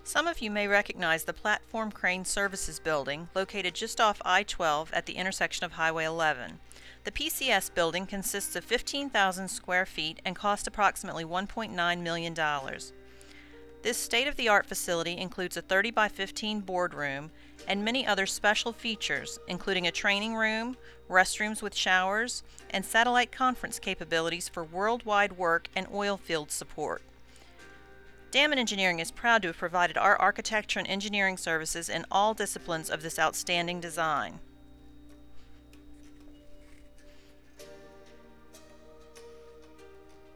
Some of you may recognize the Platform Crane Services building located just off I-12 at the intersection of Highway 11. The PCS building consists of 15,000 square feet and cost approximately $1.9 million. This state-of-the-art facility includes a 30 by 15 boardroom and many other special features, including a training room, restrooms with showers, and satellite conference capabilities for worldwide work and oil field support. Daman Engineering is proud to have provided our architecture and engineering services in all disciplines of this outstanding design.